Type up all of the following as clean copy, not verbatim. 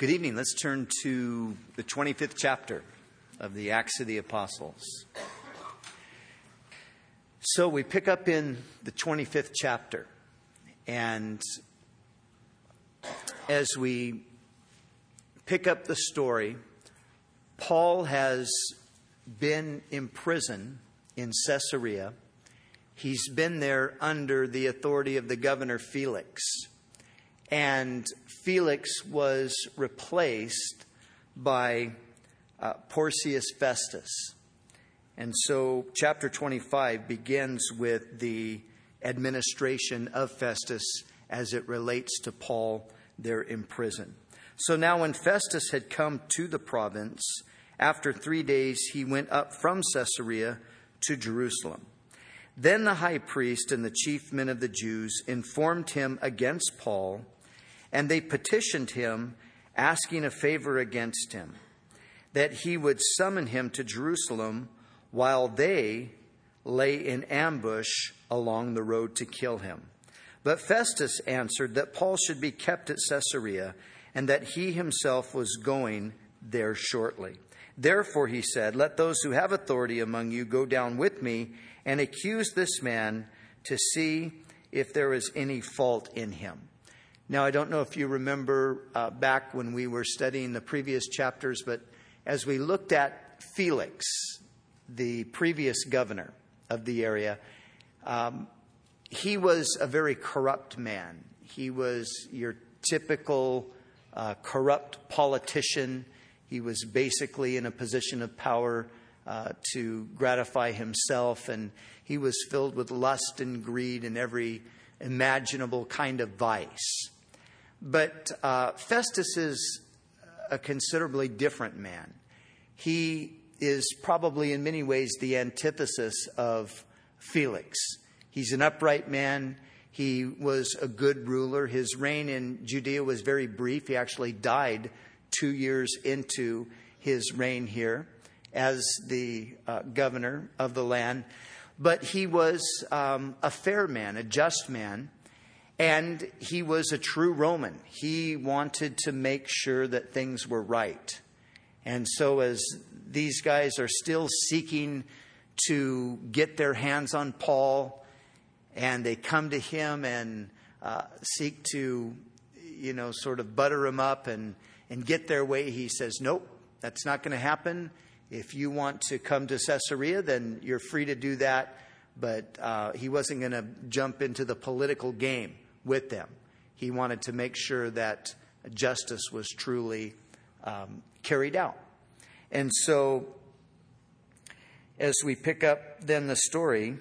Good evening. Let's turn to the 25th chapter of the Acts of the Apostles. So we pick up in the 25th chapter, and as we pick up the story, Paul has been in prison in Caesarea. He's been there under the authority of the governor Felix. And Felix was replaced by Porcius Festus. And so chapter 25 begins with the administration of Festus as it relates to Paul there in prison. So now when Festus had come to the province, after 3 days he went up from Caesarea to Jerusalem. Then the high priest and the chief men of the Jews informed him against Paul, and they petitioned him, asking a favor against him, that he would summon him to Jerusalem while they lay in ambush along the road to kill him. But Festus answered that Paul should be kept at Caesarea, and that he himself was going there shortly. Therefore, he said, let those who have authority among you go down with me and accuse this man to see if there is any fault in him. Now, I don't know if you remember back when we were studying the previous chapters, but as we looked at Felix, the previous governor of the area, he was a very corrupt man. He was your typical corrupt politician. He was basically in a position of power to gratify himself, and he was filled with lust and greed and every imaginable kind of vice. But Festus is a considerably different man. He is probably in many ways the antithesis of Felix. He's an upright man. He was a good ruler. His reign in Judea was very brief. He actually died 2 years into his reign here as the governor of the land. But he was a fair man, a just man. And he was a true Roman. He wanted to make sure that things were right. And so as these guys are still seeking to get their hands on Paul, and they come to him and seek to, sort of butter him up and get their way, he says, nope, that's not going to happen. If you want to come to Caesarea, then you're free to do that. But he wasn't going to jump into the political game with them. He wanted to make sure that justice was truly carried out. And so as we pick up then the story,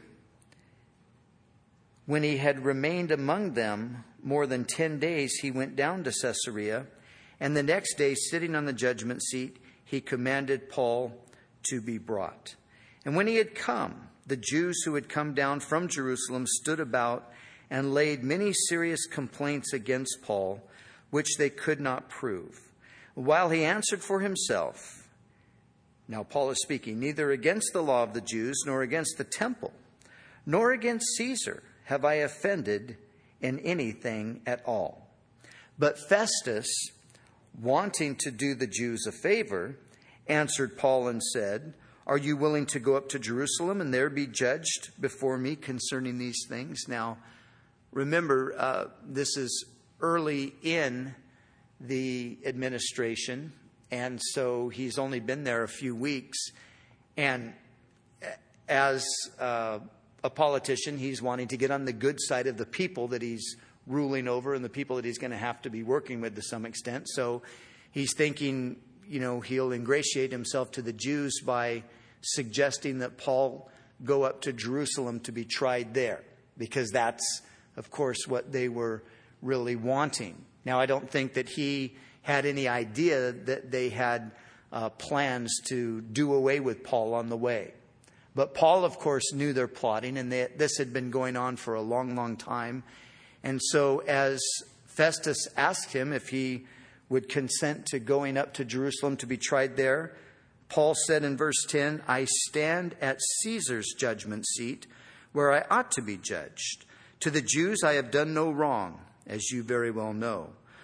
when he had remained among them more than 10 days, he went down to Caesarea, and the next day, sitting on the judgment seat, he commanded Paul to be brought. And when he had come, the Jews who had come down from Jerusalem stood about and laid many serious complaints against Paul, which they could not prove. While he answered for himself, now Paul is speaking, neither against the law of the Jews, nor against the temple, nor against Caesar have I offended in anything at all. But Festus, wanting to do the Jews a favor, answered Paul and said, are you willing to go up to Jerusalem and there be judged before me concerning these things? Now, remember, this is early in the administration, and so he's only been there a few weeks. And as a politician, he's wanting to get on the good side of the people that he's ruling over and the people that he's going to have to be working with to some extent. So he's thinking, he'll ingratiate himself to the Jews by suggesting that Paul go up to Jerusalem to be tried there, because that's, of course, what they were really wanting. Now, I don't think that he had any idea that they had plans to do away with Paul on the way. But Paul, of course, knew their plotting, and this had been going on for a long, long time. And so as Festus asked him if he would consent to going up to Jerusalem to be tried there, Paul said in verse 10, I stand at Caesar's judgment seat where I ought to be judged. To the Jews I have done no wrong, as you very well know.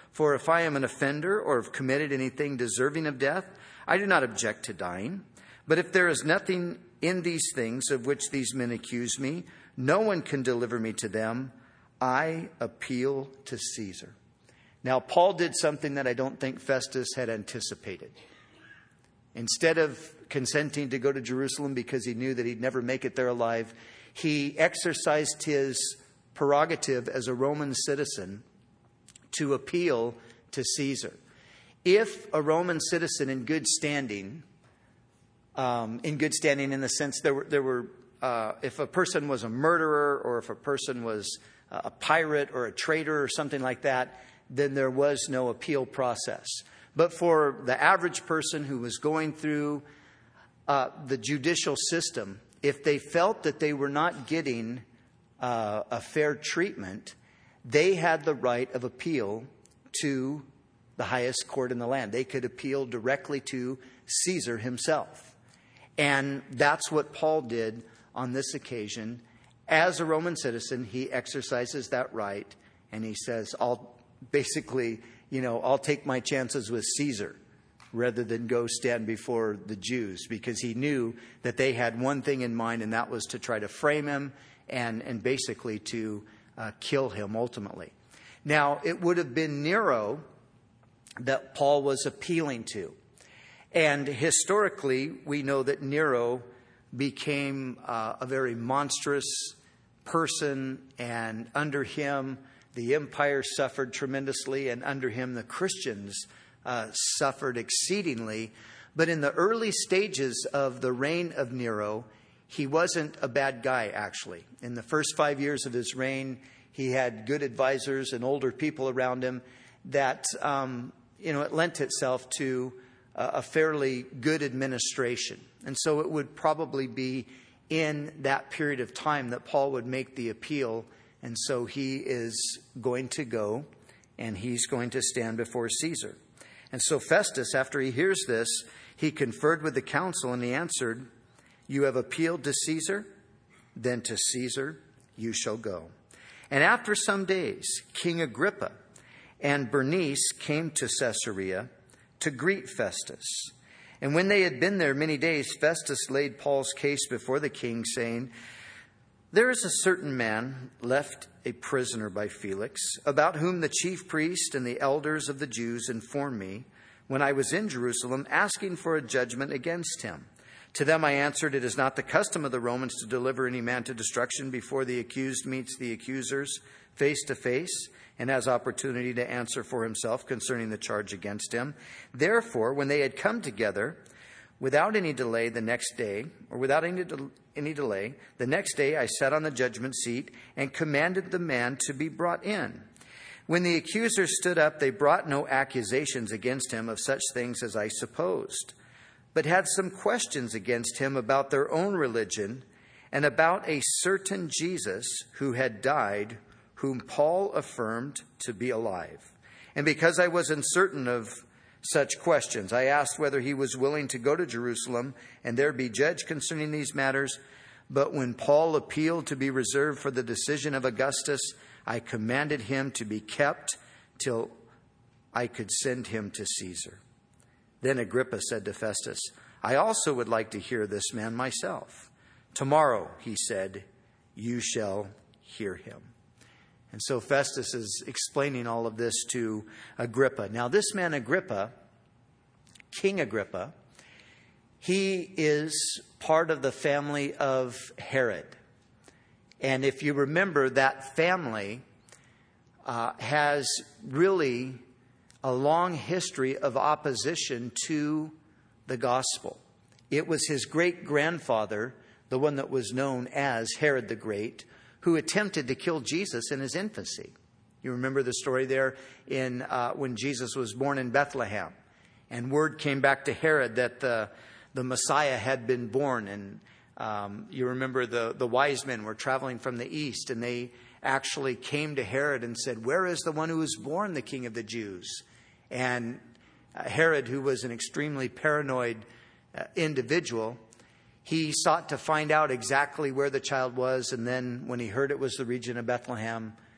For if I am an offender or have committed anything deserving of death, I do not object to dying. But if there is nothing in these things of which these men accuse me, no one can deliver me to them. I appeal to Caesar." Now, Paul did something that I don't think Festus had anticipated. Instead of consenting to go to Jerusalem because he knew that he'd never make it there alive, he exercised his prerogative as a Roman citizen to appeal to Caesar. If a Roman citizen in good standing in the sense if a person was a murderer or if a person was a pirate or a traitor or something like that, then there was no appeal process. But for the average person who was going through the judicial system, if they felt that they were not getting a fair treatment, they had the right of appeal to the highest court in the land. They could appeal directly to Caesar himself. And that's what Paul did on this occasion. As a Roman citizen, he exercises that right, and he says, I'll take my chances with Caesar rather than go stand before the Jews, because he knew that they had one thing in mind, and that was to try to frame him and basically to kill him ultimately. Now, it would have been Nero that Paul was appealing to. And historically, we know that Nero became a very monstrous person, and under him, the empire suffered tremendously, and under him, the Christians suffered exceedingly. But in the early stages of the reign of Nero, he wasn't a bad guy, actually. In the first 5 years of his reign, he had good advisors and older people around him that, it lent itself to a fairly good administration. And so it would probably be in that period of time that Paul would make the appeal. And so he is going to go and he's going to stand before Caesar. And so Festus, after he hears this, he conferred with the council and he answered, "You have appealed to Caesar? Then to Caesar you shall go." And after some days, King Agrippa and Bernice came to Caesarea to greet Festus. And when they had been there many days, Festus laid Paul's case before the king, saying, "There is a certain man left a prisoner by Felix, about whom the chief priest and the elders of the Jews informed me when I was in Jerusalem, asking for a judgment against him. To them I answered, it is not the custom of the Romans to deliver any man to destruction before the accused meets the accusers face to face and has opportunity to answer for himself concerning the charge against him. Therefore, when they had come together, without any delay the next day, the next day I sat on the judgment seat and commanded the man to be brought in. When the accusers stood up, they brought no accusations against him of such things as I supposed, but had some questions against him about their own religion and about a certain Jesus who had died, whom Paul affirmed to be alive. And because I was uncertain of such questions, I asked whether he was willing to go to Jerusalem and there be judged concerning these matters. But when Paul appealed to be reserved for the decision of Augustus, I commanded him to be kept till I could send him to Caesar." Then Agrippa said to Festus, "I also would like to hear this man myself." "Tomorrow," he said, "you shall hear him." And so Festus is explaining all of this to Agrippa. Now, this man Agrippa, King Agrippa, he is part of the family of Herod. And if you remember, that family has really a long history of opposition to the gospel. It was his great-grandfather, the one that was known as Herod the Great, who attempted to kill Jesus in his infancy. You remember the story there in when Jesus was born in Bethlehem. And word came back to Herod that the Messiah had been born. And you remember the wise men were traveling from the east, and they actually came to Herod and said, "Where is the one who was born the King of the Jews?" And Herod, who was an extremely paranoid individual, he sought to find out exactly where the child was. And then when he heard it was the region of Bethlehem,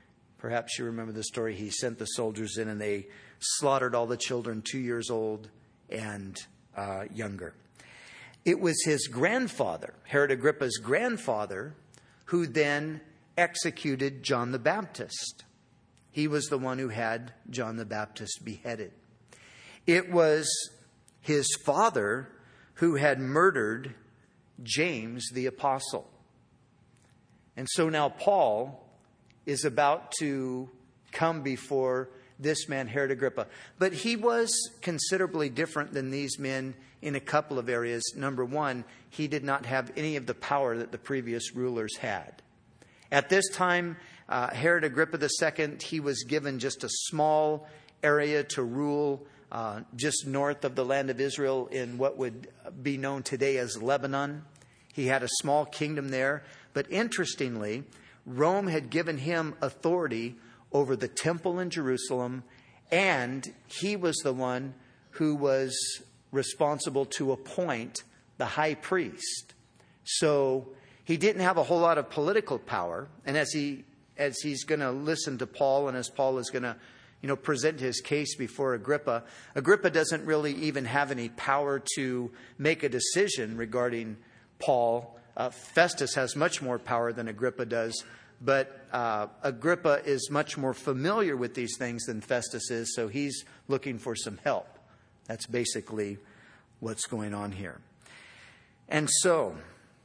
Perhaps you remember the story. He sent the soldiers in and they slaughtered all the children 2 years old and younger. It was his grandfather, Herod Agrippa's grandfather, who then executed John the Baptist. He was the one who had John the Baptist beheaded. It was his father who had murdered James the apostle. And so now Paul is about to come before this man, Herod Agrippa. But he was considerably different than these men in a couple of areas. Number one, he did not have any of the power that the previous rulers had. At this time, Herod Agrippa II, he was given just a small area to rule just north of the land of Israel in what would be known today as Lebanon. He had a small kingdom there. But interestingly, Rome had given him authority over the temple in Jerusalem, and he was the one who was responsible to appoint the high priest. So he didn't have a whole lot of political power. And as he's going to listen to Paul, and as Paul is going to present his case before Agrippa, Agrippa doesn't really even have any power to make a decision regarding Paul. Festus has much more power than Agrippa does, but Agrippa is much more familiar with these things than Festus is, so he's looking for some help. That's basically what's going on here. And so,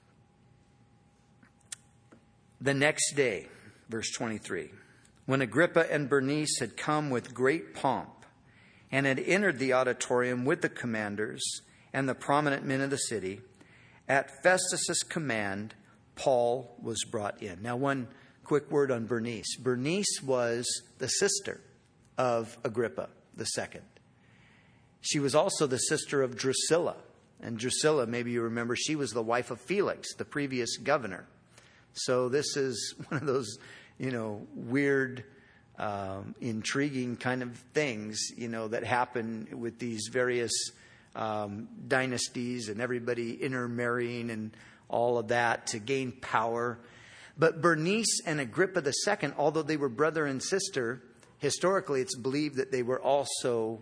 the next day, verse 23, when Agrippa and Bernice had come with great pomp and had entered the auditorium with the commanders and the prominent men of the city, at Festus's command, Paul was brought in. Now, one quick word on Bernice. Bernice was the sister of Agrippa II. She was also the sister of Drusilla. And Drusilla, maybe you remember, she was the wife of Felix, the previous governor. So this is one of those, weird, intriguing kind of things, that happen with these various dynasties and everybody intermarrying and all of that to gain power. But Bernice and Agrippa II, although they were brother and sister, historically it's believed that they were also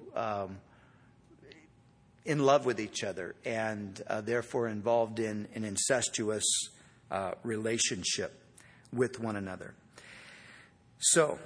in love with each other and therefore involved in an incestuous relationship with one another. So,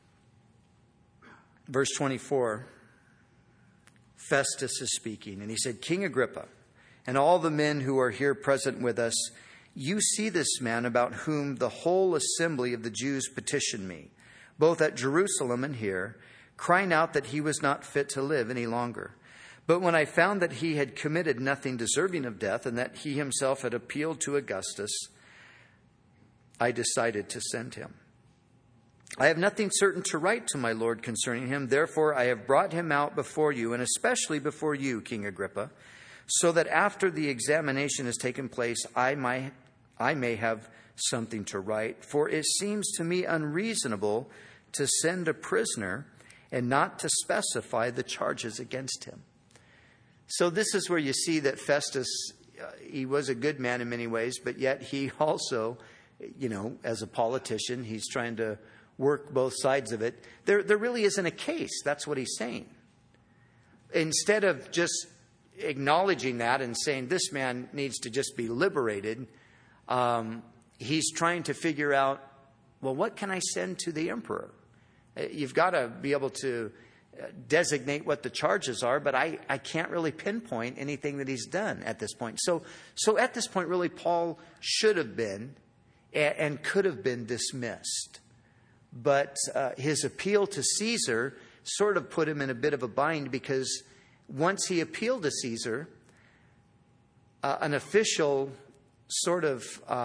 verse 24, Festus is speaking, and he said, King Agrippa, and all the men who are here present with us, you see this man about whom the whole assembly of the Jews petitioned me, both at Jerusalem and here, crying out that he was not fit to live any longer. But when I found that he had committed nothing deserving of death, and that he himself had appealed to Augustus, I decided to send him. I have nothing certain to write to my Lord concerning him. Therefore, I have brought him out before you, and especially before you, King Agrippa, so that after the examination has taken place, I may have something to write. For it seems to me unreasonable to send a prisoner and not to specify the charges against him. So this is where you see that Festus, he was a good man in many ways, but yet he also, as a politician, he's trying to work both sides of it. There really isn't a case. That's what he's saying. Instead of just acknowledging that and saying this man needs to just be liberated, he's trying to figure out, well, what can I send to the emperor? You've got to be able to designate what the charges are, but I can't really pinpoint anything that he's done at this point. So at this point, really, Paul should have been and could have been dismissed. But his appeal to Caesar sort of put him in a bit of a bind, because once he appealed to Caesar, an official sort of,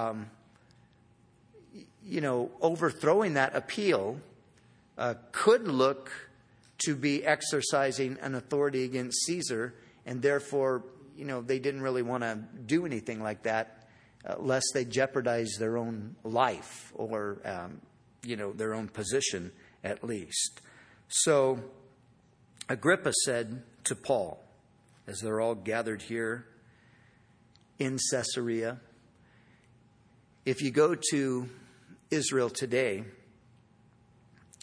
overthrowing that appeal could look to be exercising an authority against Caesar, and therefore, they didn't really want to do anything like that, lest they jeopardize their own life or their own position at least. So Agrippa said to Paul, as they're all gathered here in Caesarea, if you go to Israel today,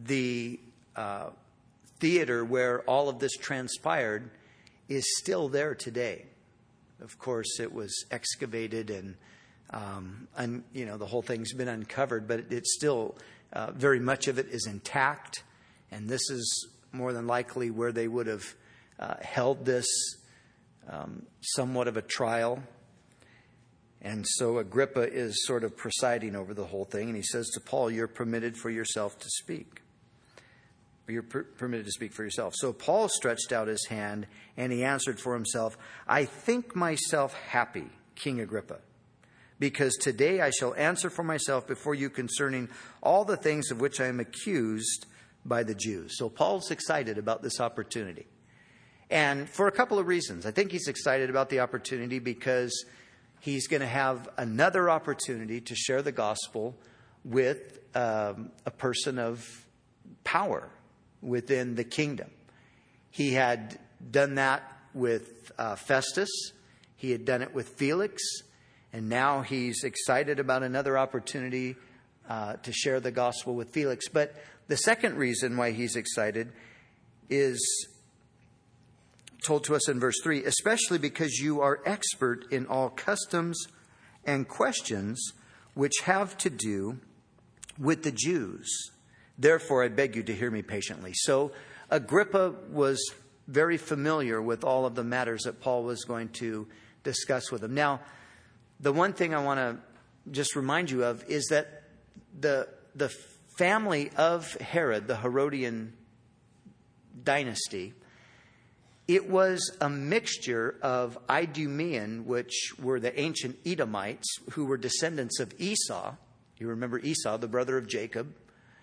the theater where all of this transpired is still there today. Of course, it was excavated and the whole thing's been uncovered, but it's still very much of it is intact. And this is more than likely where they would have held this somewhat of a trial. And so Agrippa is sort of presiding over the whole thing. And he says to Paul, you're permitted for yourself to speak. You're permitted to speak for yourself. So Paul stretched out his hand and he answered for himself, I think myself happy, King Agrippa, because today I shall answer for myself before you concerning all the things of which I am accused by the Jews. So Paul's excited about this opportunity. And for a couple of reasons. I think he's excited about the opportunity because he's going to have another opportunity to share the gospel with a person of power within the kingdom. He had done that with Festus. He had done it with Felix. And now he's excited about another opportunity to share the gospel with Felix. But the second reason why he's excited is told to us in verse 3, especially because you are expert in all customs and questions which have to do with the Jews. Therefore, I beg you to hear me patiently. So Agrippa was very familiar with all of the matters that Paul was going to discuss with him. Now, the one thing I want to just remind you of is that the family of Herod, the Herodian dynasty, it was a mixture of Idumean, which were the ancient Edomites, who were descendants of Esau. You remember Esau, the brother of Jacob.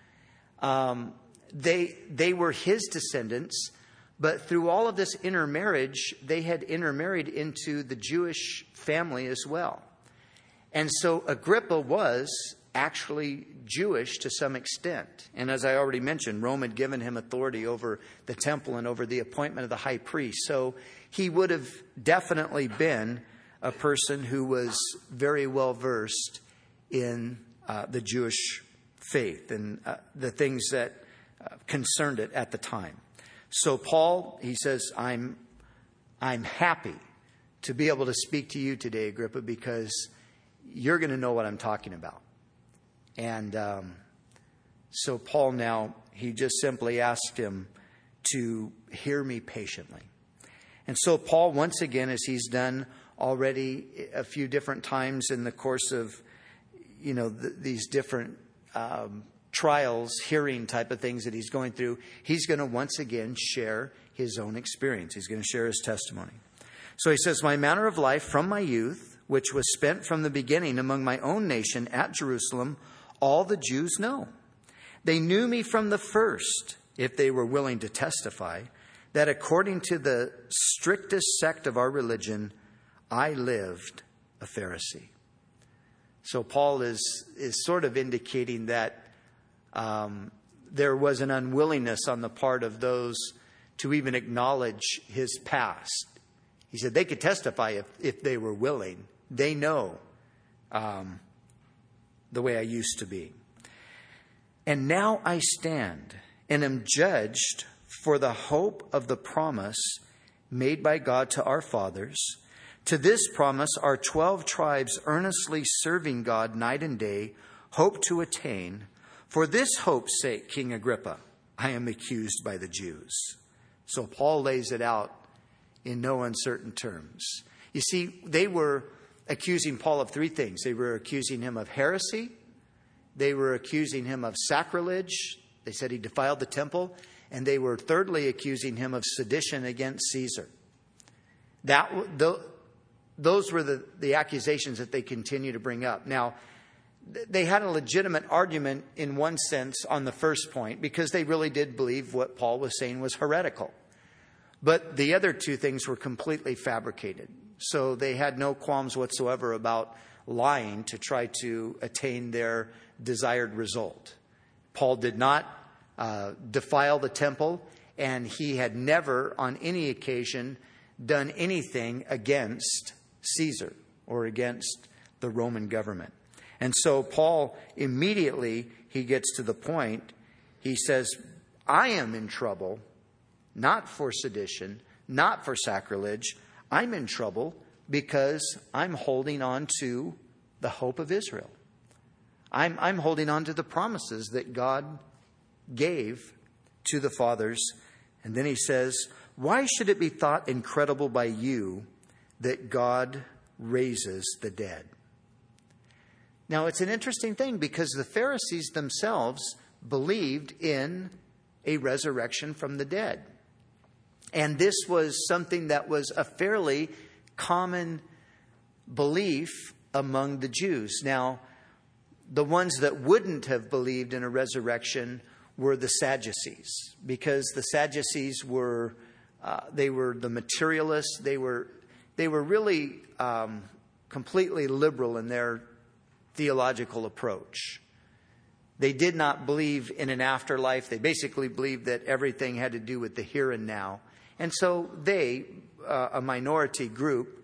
They were his descendants, but through all of this intermarriage, they had intermarried into the Jewish family as well. And so Agrippa was actually Jewish to some extent. And as I already mentioned, Rome had given him authority over the temple and over the appointment of the high priest. So he would have definitely been a person who was very well versed in the Jewish faith and the things that concerned it at the time. So Paul, he says, I'm happy to be able to speak to you today, Agrippa, because you're going to know what I'm talking about. And so Paul now, he just simply asked him to hear me patiently. And so Paul, once again, as he's done already a few different times in the course of, these different trials, hearing type of things that he's going through, he's going to once again share his own experience. He's going to share his testimony. So he says, my manner of life from my youth, which was spent from the beginning among my own nation at Jerusalem, all the Jews know. They knew me from the first, if they were willing to testify, that according to the strictest sect of our religion, I lived a Pharisee. So Paul is sort of indicating that there was an unwillingness on the part of those to even acknowledge his past. He said they could testify if they were willing. They know the way I used to be. And now I stand and am judged for the hope of the promise made by God to our fathers. To this promise, our 12 tribes earnestly serving God night and day hope to attain. For this hope's sake, King Agrippa, I am accused by the Jews. So Paul lays it out in no uncertain terms. You see, they were accusing Paul of three things. They were accusing him of heresy. They were accusing him of sacrilege. They said he defiled the temple. And they were thirdly accusing him of sedition against Caesar. Those were the accusations that they continue to bring up. Now, they had a legitimate argument in one sense on the first point because they really did believe what Paul was saying was heretical. But the other two things were completely fabricated. So they had no qualms whatsoever about lying to try to attain their desired result. Paul did not defile the temple, and he had never on any occasion done anything against Caesar or against the Roman government. And so Paul immediately, he gets to the point he says, I am in trouble, not for sedition, not for sacrilege. I'm in trouble because I'm holding on to the hope of Israel. I'm holding on to the promises that God gave to the fathers. And then he says, why should it be thought incredible by you that God raises the dead? Now, it's an interesting thing because the Pharisees themselves believed in a resurrection from the dead. And this was something that was a fairly common belief among the Jews. Now, the ones that wouldn't have believed in a resurrection were the Sadducees, because the Sadducees were the materialists. They were really completely liberal in their theological approach. They did not believe in an afterlife. They basically believed that everything had to do with the here and now. And so they, a minority group,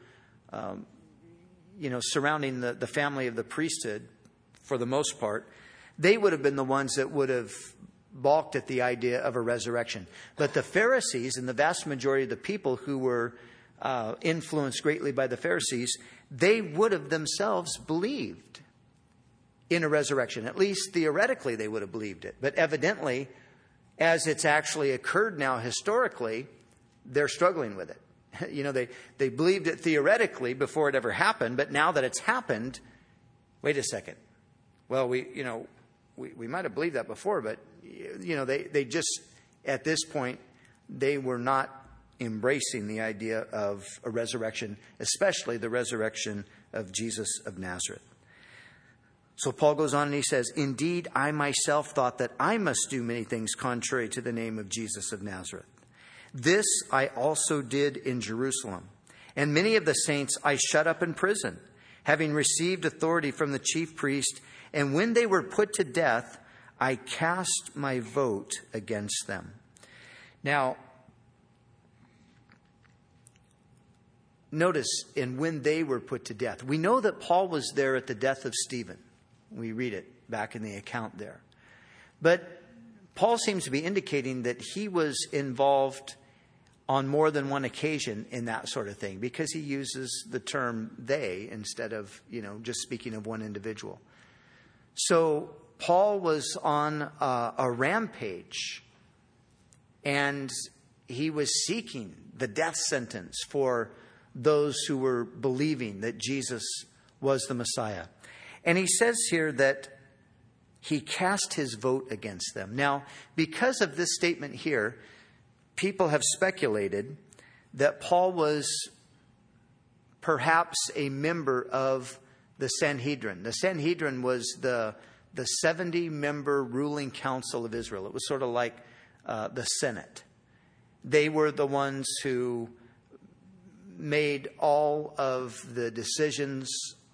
surrounding the family of the priesthood, for the most part, they would have been the ones that would have balked at the idea of a resurrection. But the Pharisees and the vast majority of the people who were influenced greatly by the Pharisees, they would have themselves believed in a resurrection. At least theoretically they would have believed it. But evidently, as it's actually occurred now historically, they're struggling with it. They believed it theoretically before it ever happened, but now that it's happened, wait a second. Well, we might have believed that before, but they just, at this point, they were not embracing the idea of a resurrection, especially the resurrection of Jesus of Nazareth. So Paul goes on and he says, indeed, I myself thought that I must do many things contrary to the name of Jesus of Nazareth. This I also did in Jerusalem, and many of the saints I shut up in prison, having received authority from the chief priest. And when they were put to death, I cast my vote against them. Now, notice, and when they were put to death. We know that Paul was there at the death of Stephen. We read it back in the account there. But Paul seems to be indicating that he was involved on more than one occasion in that sort of thing, because he uses the term they instead of, just speaking of one individual. So Paul was on a rampage, and he was seeking the death sentence for those who were believing that Jesus was the Messiah. And he says here that he cast his vote against them. Now, because of this statement here, people have speculated that Paul was perhaps a member of the Sanhedrin. The Sanhedrin was the 70-member ruling council of Israel. It was sort of like the Senate. They were the ones who made all of the decisions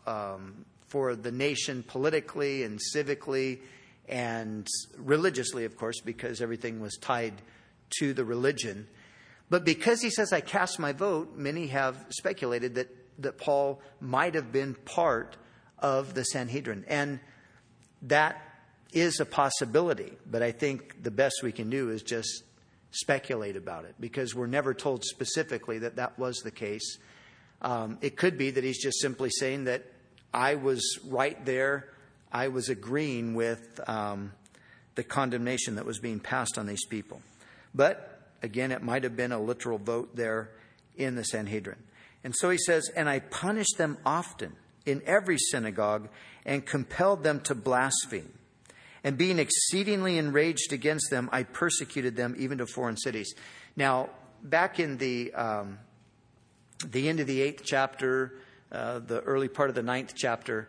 for the nation politically and civically and religiously, of course, because everything was tied to the religion. But because he says, I cast my vote, many have speculated that Paul might have been part of the Sanhedrin. And that is a possibility. But I think the best we can do is just speculate about it, because we're never told specifically that that was the case. It could be that he's just simply saying that I was right there. I was agreeing with the condemnation that was being passed on these people. But again, it might have been a literal vote there in the Sanhedrin. And so he says, and I punished them often in every synagogue and compelled them to blaspheme. And being exceedingly enraged against them, I persecuted them even to foreign cities. Now, back in the end of the 8th chapter, the early part of the 9th chapter,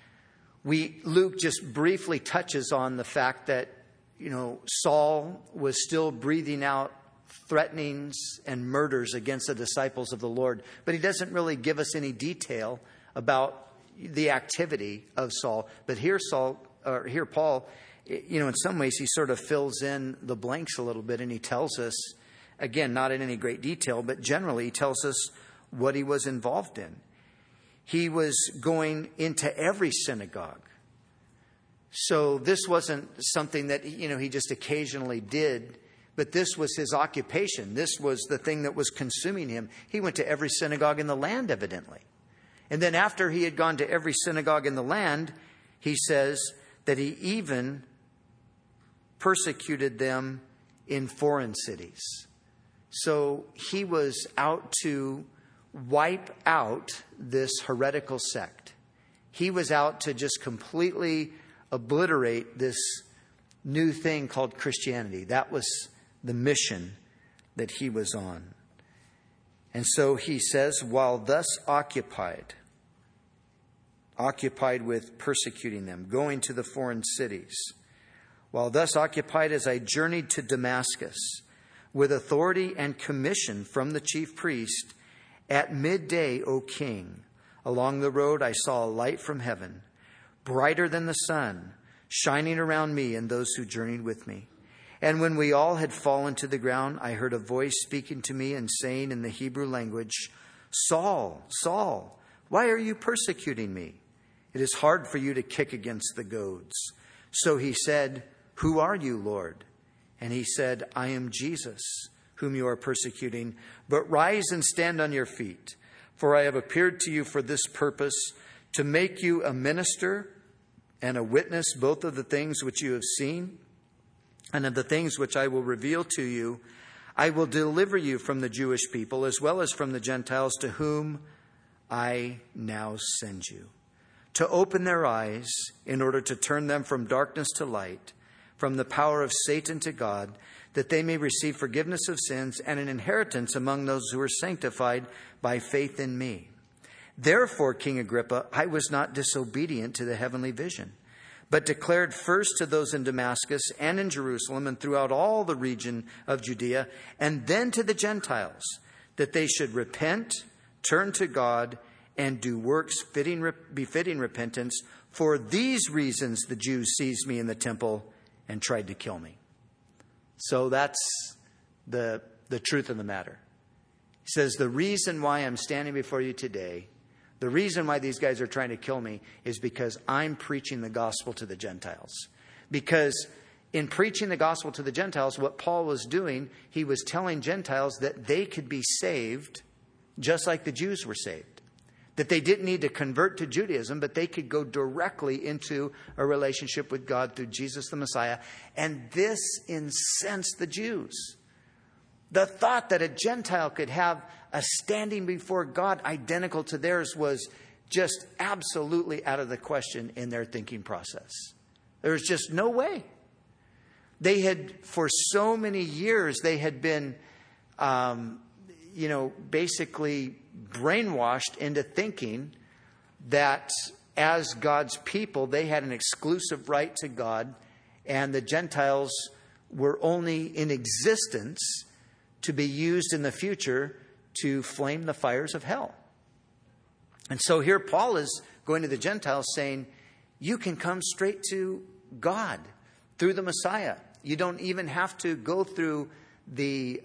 Luke just briefly touches on the fact that, Saul was still breathing out threatenings and murders against the disciples of the Lord. But he doesn't really give us any detail about the activity of Saul. But here Paul, in some ways he sort of fills in the blanks a little bit, and he tells us, again, not in any great detail, but generally he tells us what he was involved in. He was going into every synagogue, So this wasn't something that, he just occasionally did, but this was his occupation. This was the thing that was consuming him. He went to every synagogue in the land, evidently. And then after he had gone to every synagogue in the land, he says that he even persecuted them in foreign cities. So he was out to wipe out this heretical sect. He was out to just completely obliterate this new thing called Christianity. That was the mission that he was on. And so he says, while thus occupied with persecuting them, going to the foreign cities, while thus occupied as I journeyed to Damascus, with authority and commission from the chief priest, at midday, O king, along the road I saw a light from heaven, brighter than the sun, shining around me and those who journeyed with me. And when we all had fallen to the ground, I heard a voice speaking to me and saying in the Hebrew language, Saul, Saul, why are you persecuting me? It is hard for you to kick against the goads. So he said, Who are you, Lord? And he said, I am Jesus, whom you are persecuting. But rise and stand on your feet, for I have appeared to you for this purpose, to make you a minister and a witness both of the things which you have seen and of the things which I will reveal to you. I will deliver you from the Jewish people as well as from the Gentiles, to whom I now send you, to open their eyes in order to turn them from darkness to light, from the power of Satan to God, that they may receive forgiveness of sins and an inheritance among those who are sanctified by faith in me. Therefore, King Agrippa, I was not disobedient to the heavenly vision, but declared first to those in Damascus and in Jerusalem and throughout all the region of Judea, and then to the Gentiles, that they should repent, turn to God, and do works befitting repentance. For these reasons the Jews seized me in the temple and tried to kill me. So that's the truth of the matter. He says, the reason why I'm standing before you today, the reason why these guys are trying to kill me, is because I'm preaching the gospel to the Gentiles. Because in preaching the gospel to the Gentiles, what Paul was doing, he was telling Gentiles that they could be saved just like the Jews were saved. That they didn't need to convert to Judaism, but they could go directly into a relationship with God through Jesus the Messiah. And this incensed the Jews. The thought that a Gentile could have a standing before God identical to theirs was just absolutely out of the question in their thinking process. There was just no way. They had, for so many years, they had been, basically brainwashed into thinking that as God's people, they had an exclusive right to God, and the Gentiles were only in existence to be used in the future to flame the fires of hell. And so here Paul is going to the Gentiles saying, you can come straight to God through the Messiah. You don't even have to go through the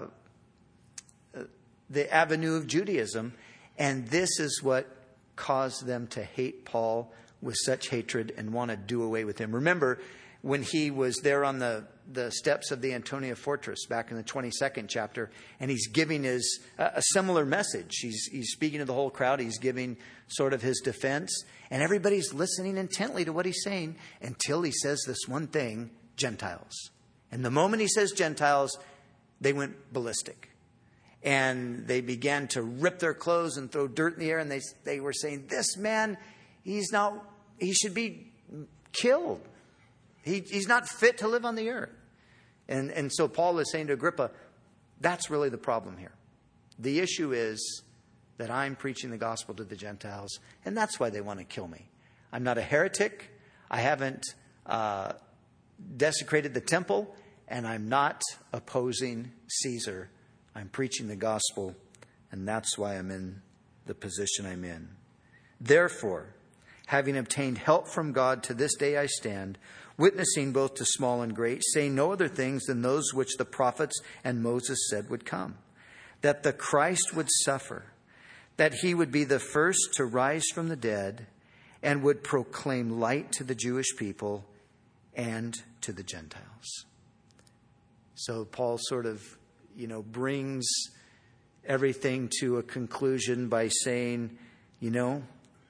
avenue of Judaism. And this is what caused them to hate Paul with such hatred and want to do away with him. Remember, when he was there on the steps of the Antonia Fortress back in the 22nd chapter, and he's giving a similar message. He's speaking to the whole crowd. He's giving sort of his defense. And everybody's listening intently to what he's saying until he says this one thing, Gentiles. And the moment he says Gentiles, they went ballistic. And they began to rip their clothes and throw dirt in the air. And they were saying, this man, he should be killed. He's not fit to live on the earth. And so Paul is saying to Agrippa, that's really the problem here. The issue is that I'm preaching the gospel to the Gentiles, and that's why they want to kill me. I'm not a heretic. I haven't desecrated the temple, and I'm not opposing Caesar. I'm preaching the gospel, and that's why I'm in the position I'm in. Therefore, having obtained help from God, to this day I stand, witnessing both to small and great, saying no other things than those which the prophets and Moses said would come, that the Christ would suffer, that he would be the first to rise from the dead, and would proclaim light to the Jewish people and to the Gentiles. So Paul sort of, brings everything to a conclusion by saying, the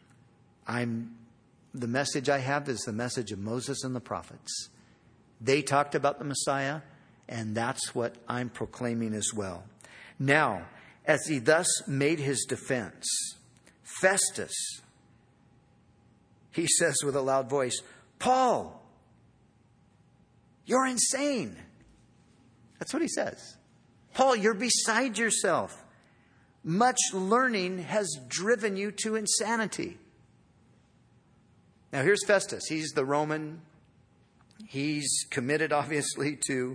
message I have is the message of Moses and the prophets. They talked about the Messiah, and that's what I'm proclaiming as well. Now, as he thus made his defense, Festus, he says with a loud voice, "Paul, you're insane." That's what he says. "Paul, you're beside yourself. Much learning has driven you to insanity." Now here's Festus. He's the Roman. He's committed, obviously, to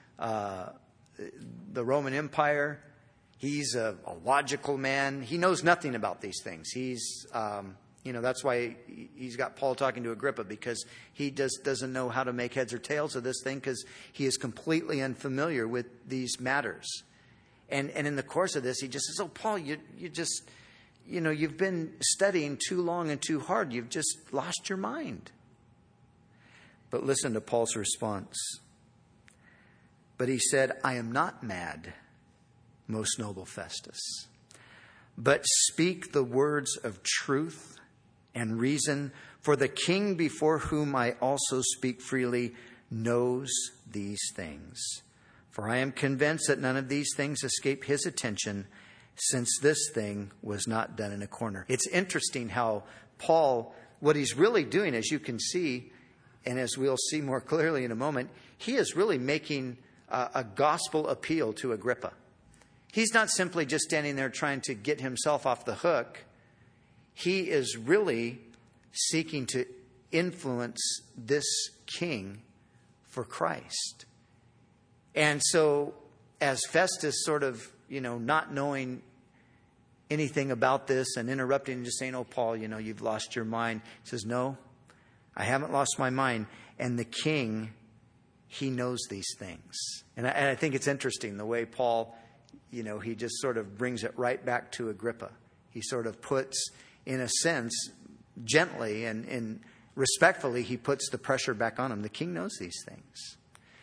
the Roman Empire. He's a logical man. He knows nothing about these things. He's, that's why he's got Paul talking to Agrippa, because he doesn't know how to make heads or tails of this thing, because he is completely unfamiliar with these matters. And in the course of this, he just says, "Oh, Paul, you just, you've been studying too long and too hard. You've just lost your mind." But listen to Paul's response. But he said, "I am not mad, most noble Festus, but speak the words of truth and reason, for the king before whom I also speak freely knows these things. For I am convinced that none of these things escape his attention, since this thing was not done in a corner." It's interesting how Paul, what he's really doing, as you can see, and as we'll see more clearly in a moment, he is really making a gospel appeal to Agrippa. He's not simply just standing there trying to get himself off the hook. He is really seeking to influence this king for Christ. And so as Festus sort of, not knowing anything about this and interrupting and just saying, "Oh, Paul, you've lost your mind," he says, "No, I haven't lost my mind." And the king, he knows these things. And I think it's interesting the way Paul, he just sort of brings it right back to Agrippa. He sort of puts, in a sense, gently and respectfully, he puts the pressure back on him. The king knows these things.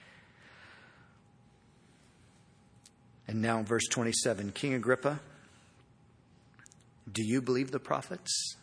And now verse 27, "King Agrippa, do you believe the prophets?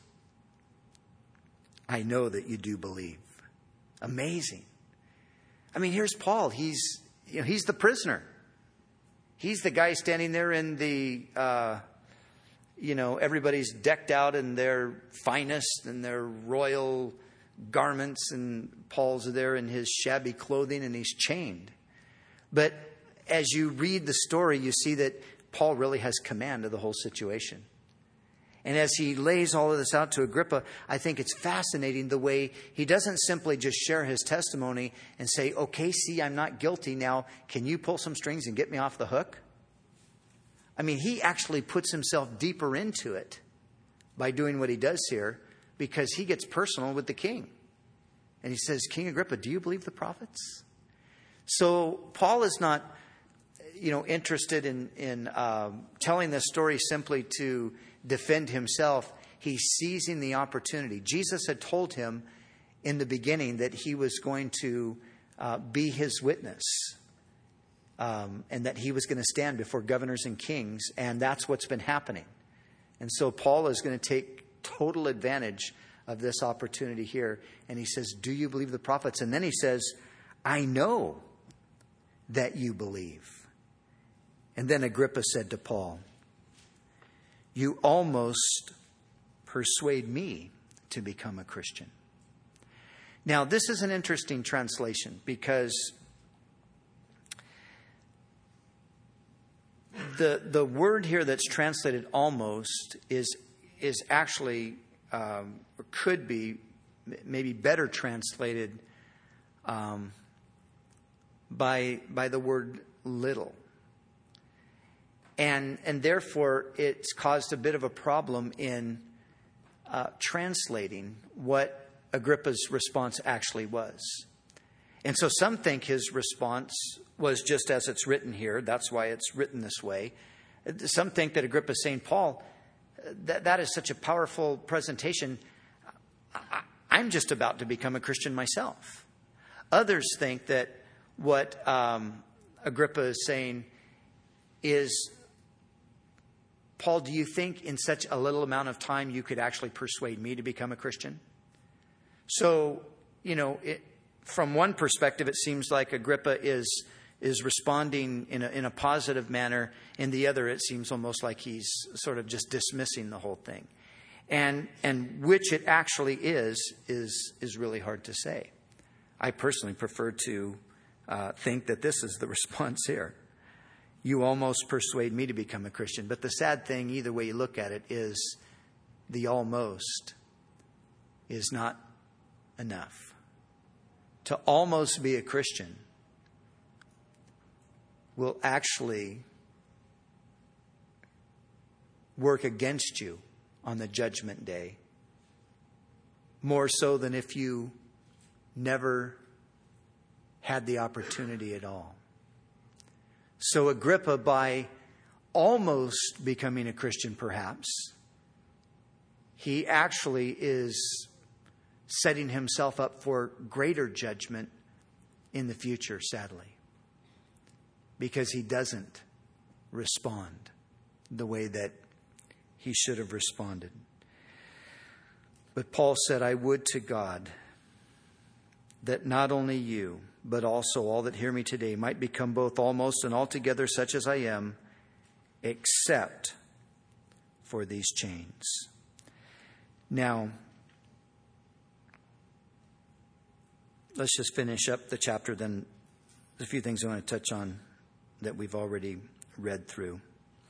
I know that you do believe." Amazing. I mean, here's Paul. He's the prisoner. He's the guy standing there in the, everybody's decked out in their finest and their royal garments, and Paul's there in his shabby clothing, and he's chained. But as you read the story, you see that Paul really has command of the whole situation. And as he lays all of this out to Agrippa, I think it's fascinating the way he doesn't simply just share his testimony and say, "Okay, see, I'm not guilty now. Can you pull some strings and get me off the hook?" I mean, he actually puts himself deeper into it by doing what he does here, because he gets personal with the king. And he says, "King Agrippa, do you believe the prophets?" So Paul is not, interested in telling this story simply to defend himself. He's seizing the opportunity. Jesus had told him in the beginning that he was going to be his witness, and that he was going to stand before governors and kings, and that's what's been happening. And so Paul is going to take total advantage of this opportunity here, and he says, "Do you believe the prophets?" And then he says, "I know that you believe." And then Agrippa said to Paul, "You almost persuade me to become a Christian." Now, this is an interesting translation, because the word here that's translated "almost" is actually, could be maybe better translated by the word "little." And therefore, it's caused a bit of a problem in translating what Agrippa's response actually was. And so some think his response was just as it's written here. That's why it's written this way. Some think that Agrippa's saying, "Paul, that is such a powerful presentation. I'm just about to become a Christian myself. Others think that what Agrippa is saying is, Paul, do you think in such a little amount of time you could actually persuade me to become a Christian? So, from one perspective, it seems like Agrippa is responding in a positive manner. In the other, it seems almost like he's sort of just dismissing the whole thing. And which it actually is really hard to say. I personally prefer to think that this is the response here. You almost persuade me to become a Christian. But the sad thing, either way you look at it, is the almost is not enough. To almost be a Christian will actually work against you on the judgment day, more so than if you never had the opportunity at all. So Agrippa, by almost becoming a Christian perhaps, he actually is setting himself up for greater judgment in the future, sadly, because he doesn't respond the way that he should have responded. But Paul said, I would to God that not only you, but also all that hear me today might become both almost and altogether such as I am, except for these chains. Now, let's just finish up the chapter. Then there's a few things I want to touch on that we've already read through.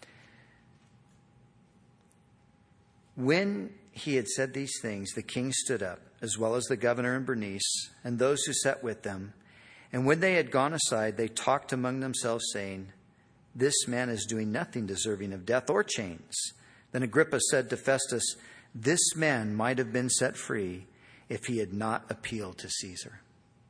When he had said these things, the king stood up, as well as the governor and Bernice, and those who sat with them. And when they had gone aside, they talked among themselves, saying, This man is doing nothing deserving of death or chains. Then Agrippa said to Festus, This man might have been set free if he had not appealed to Caesar.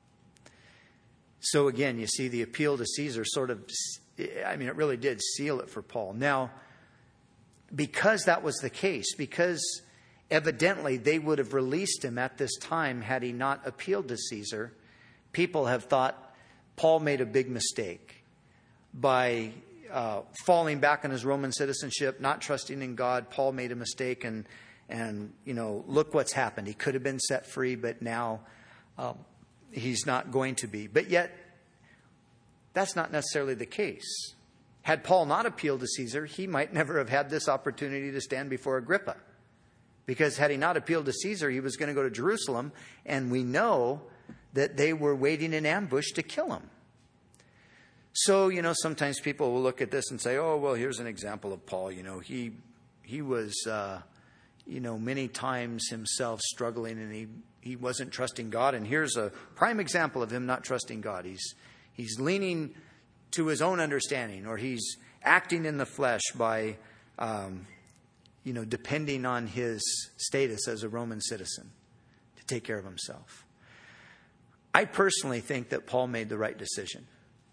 So again, you see the appeal to Caesar it really did seal it for Paul. Now, because that was the case, because evidently they would have released him at this time had he not appealed to Caesar, people have thought Paul made a big mistake by falling back on his Roman citizenship, not trusting in God. Paul made a mistake, and look what's happened. He could have been set free, but now he's not going to be. But yet, that's not necessarily the case. Had Paul not appealed to Caesar, he might never have had this opportunity to stand before Agrippa. Because had he not appealed to Caesar, he was going to go to Jerusalem, and we know that they were waiting in ambush to kill him. So, sometimes people will look at this and say, oh, well, here's an example of Paul. He was, many times himself struggling, and he wasn't trusting God. And here's a prime example of him not trusting God. He's leaning to his own understanding, or he's acting in the flesh by, depending on his status as a Roman citizen to take care of himself. I personally think that Paul made the right decision.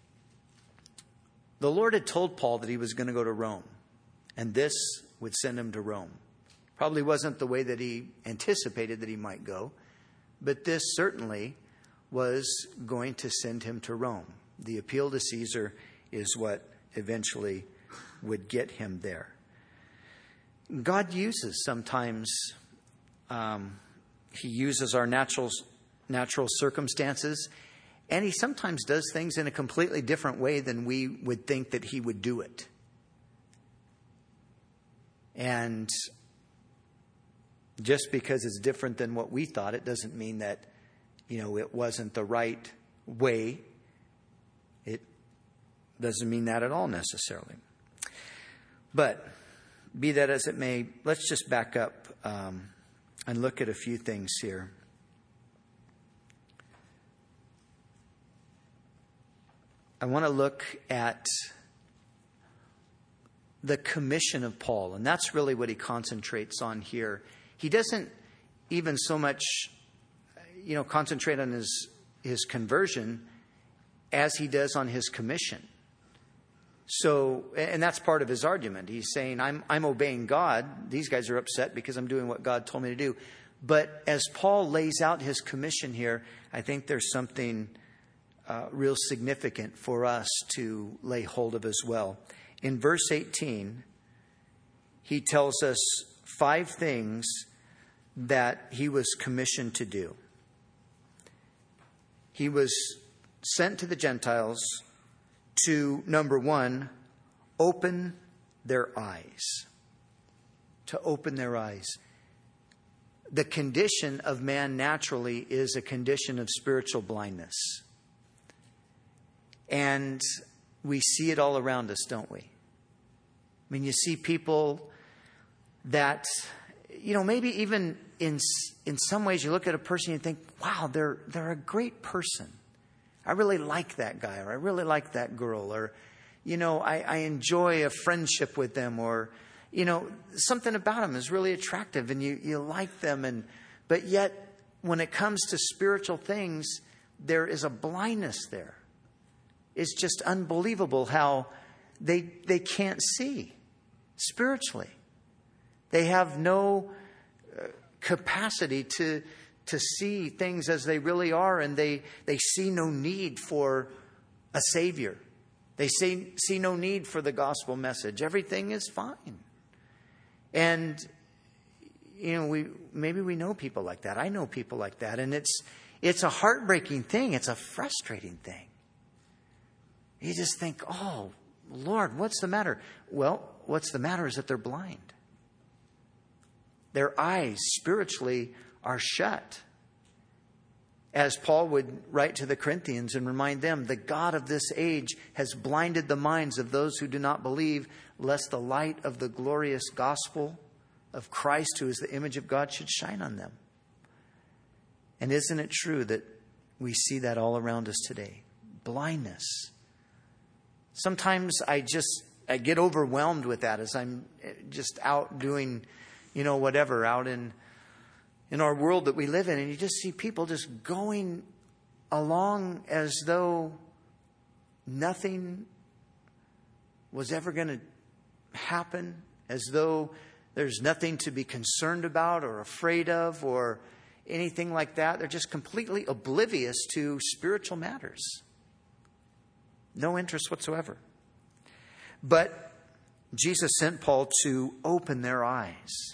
The Lord had told Paul that he was going to go to Rome, and this would send him to Rome. Probably wasn't the way that he anticipated that he might go, but this certainly was going to send him to Rome. The appeal to Caesar is what eventually would get him there. God uses sometimes, he uses our natural circumstances, and he sometimes does things in a completely different way than we would think that he would do it. And just because it's different than what we thought, it doesn't mean that, it wasn't the right way. It doesn't mean that at all necessarily. But be that as it may, let's just back up and look at a few things here. I want to look at the commission of Paul, and that's really what he concentrates on here. He doesn't even so much, concentrate on his conversion as he does on his commission. So, and that's part of his argument. He's saying, I'm obeying God. These guys are upset because I'm doing what God told me to do. But as Paul lays out his commission here, I think there's something real significant for us to lay hold of as well. In verse 18, he tells us 5 things that he was commissioned to do. He was sent to the Gentiles to, number 1, open their eyes. To open their eyes. The condition of man naturally is a condition of spiritual blindness. And we see it all around us, don't we? I mean, you see people that, maybe even in some ways you look at a person and you think, wow, they're a great person. I really like that guy, or I really like that girl, or, I enjoy a friendship with them, or, something about them is really attractive and you like them. But yet, when it comes to spiritual things, there is a blindness there. It's just unbelievable how they can't see spiritually. They have no capacity to see things as they really are, and they see no need for a Savior. They see no need for the gospel message. Everything is fine. And, maybe we know people like that. I know people like that. And it's a heartbreaking thing. It's a frustrating thing. You just think, oh, Lord, what's the matter? Well, what's the matter is that they're blind. Their eyes spiritually are shut. As Paul would write to the Corinthians and remind them, the God of this age has blinded the minds of those who do not believe, lest the light of the glorious gospel of Christ, who is the image of God, should shine on them. And isn't it true that we see that all around us today? Blindness. Sometimes I get overwhelmed with that as I'm just out doing, whatever, out in our world that we live in. And you just see people just going along as though nothing was ever going to happen, as though there's nothing to be concerned about or afraid of or anything like that. They're just completely oblivious to spiritual matters. No interest whatsoever. But Jesus sent Paul to open their eyes.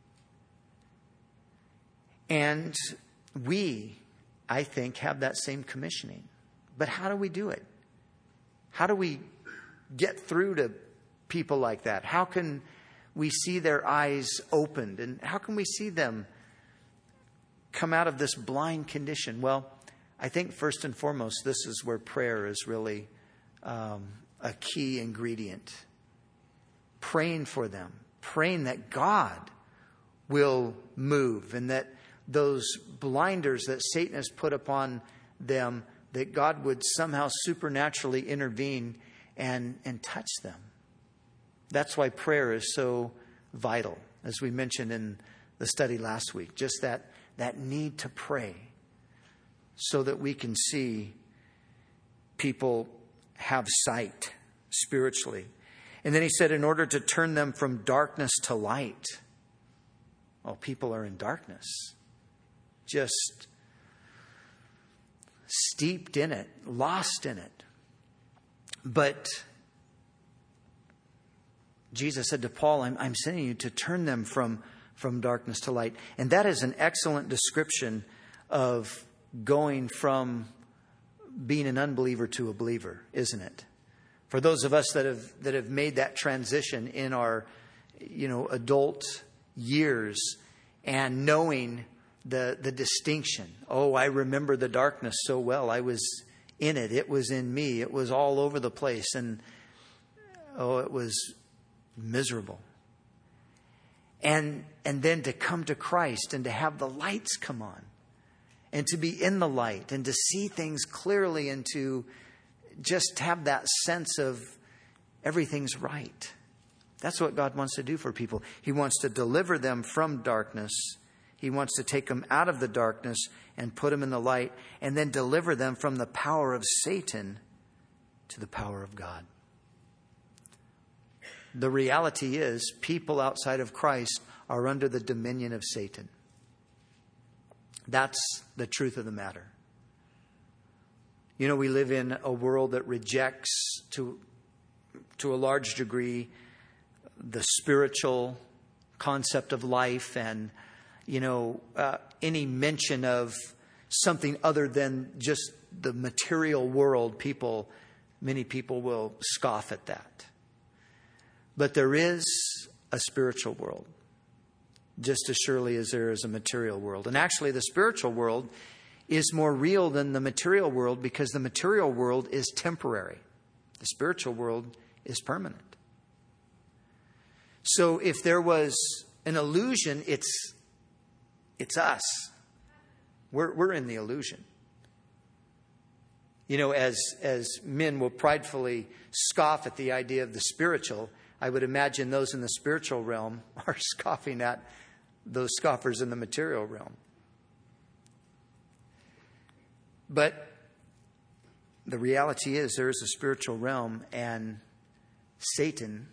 And we, I think, have that same commissioning. But how do we do it? How do we get through to people like that? How can we see their eyes opened? And how can we see them come out of this blind condition? Well, I think first and foremost, this is where prayer is really a key ingredient. Praying for them. Praying that God will move and that those blinders that Satan has put upon them, that God would somehow supernaturally intervene and touch them. That's why prayer is so vital, as we mentioned in the study last week. Just that need to pray so that we can see people have sight spiritually. And then he said, in order to turn them from darkness to light. Well, people are in darkness, just steeped in it, lost in it. But Jesus said to Paul, I'm sending you to turn them from darkness to light. And that is an excellent description of going from being an unbeliever to a believer, isn't it? For those of us that have made that transition in our, adult years and knowing the distinction. Oh, I remember the darkness so well. I was in it. It was in me. It was all over the place. And, it was miserable. And then to come to Christ and to have the lights come on and to be in the light and to see things clearly and to just have that sense of everything's right. That's what God wants to do for people. He wants to deliver them from darkness. He wants to take them out of the darkness and put them in the light and then deliver them from the power of Satan to the power of God. The reality is people outside of Christ are under the dominion of Satan. That's the truth of the matter. You know, we live in a world that rejects to a large degree the spiritual concept of life and, any mention of something other than just the material world. Many people will scoff at that. But there is a spiritual world, just as surely as there is a material world. And actually, the spiritual world is more real than the material world because the material world is temporary. The spiritual world is permanent. So if there was an illusion, it's us. We're in the illusion. As men will pridefully scoff at the idea of the spiritual, I would imagine those in the spiritual realm are scoffing at those scoffers in the material realm. But the reality is there is a spiritual realm, and Satan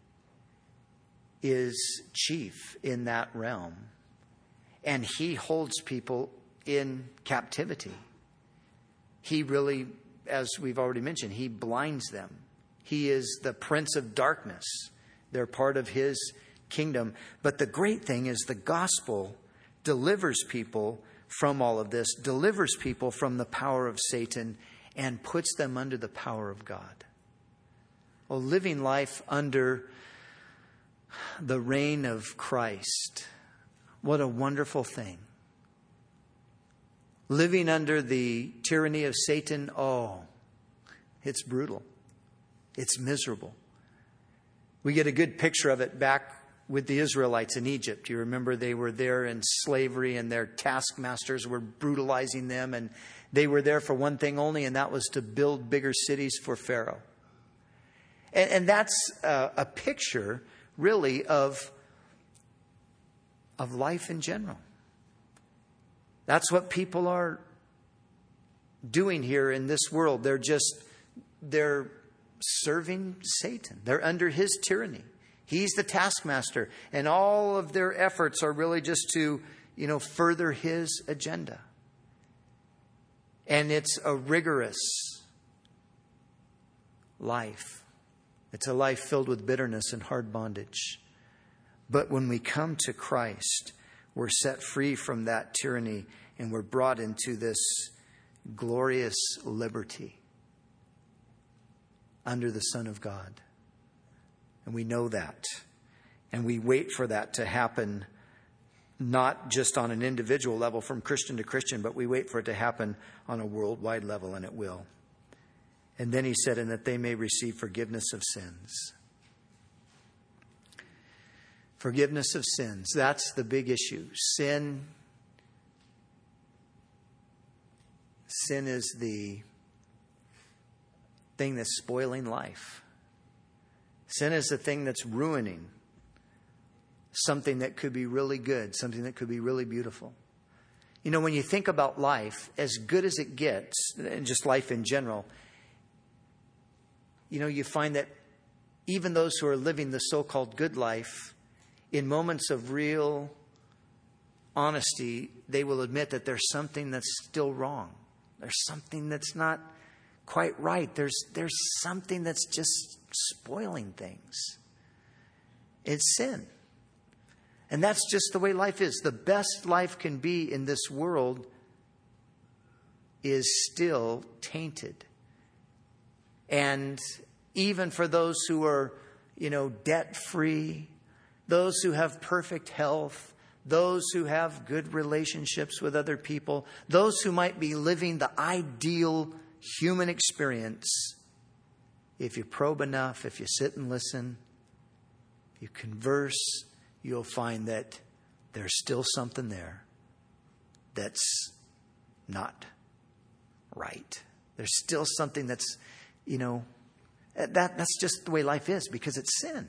is chief in that realm. And he holds people in captivity. He really, as we've already mentioned, he blinds them. He is the prince of darkness. They're part of his kingdom. But the great thing is the gospel delivers people from all of this, delivers people from the power of Satan, and puts them under the power of God. Well, living life under the reign of Christ, what a wonderful thing. Living under the tyranny of Satan, it's brutal. It's miserable. We get a good picture of it back with the Israelites in Egypt. You remember they were there in slavery and their taskmasters were brutalizing them. And they were there for one thing only, and that was to build bigger cities for Pharaoh. And that's a picture, really, of life in general. That's what people are doing here in this world. They're serving Satan. They're under his tyranny. He's the taskmaster. And all of their efforts are really just to, further his agenda. And it's a rigorous life. It's a life filled with bitterness and hard bondage. But when we come to Christ, we're set free from that tyranny and we're brought into this glorious liberty under the Son of God. And we know that. And we wait for that to happen, not just on an individual level from Christian to Christian, but we wait for it to happen on a worldwide level, and it will. And then he said, and that they may receive forgiveness of sins. Forgiveness of sins. That's the big issue. Sin is the thing that's spoiling life. Sin is the thing that's ruining something that could be really good, something that could be really beautiful. When you think about life, as good as it gets, and just life in general, you find that even those who are living the so-called good life, in moments of real honesty, they will admit that there's something that's still wrong. There's something that's not quite right. There's something that's just spoiling things. It's sin. And that's just the way life is. The best life can be in this world is still tainted. And even for those who are, debt-free, those who have perfect health, those who have good relationships with other people, those who might be living the ideal human experience, if you probe enough, if you sit and listen, if you converse, you'll find that there's still something there that's not right. There's still something that's, that's just the way life is because it's sin.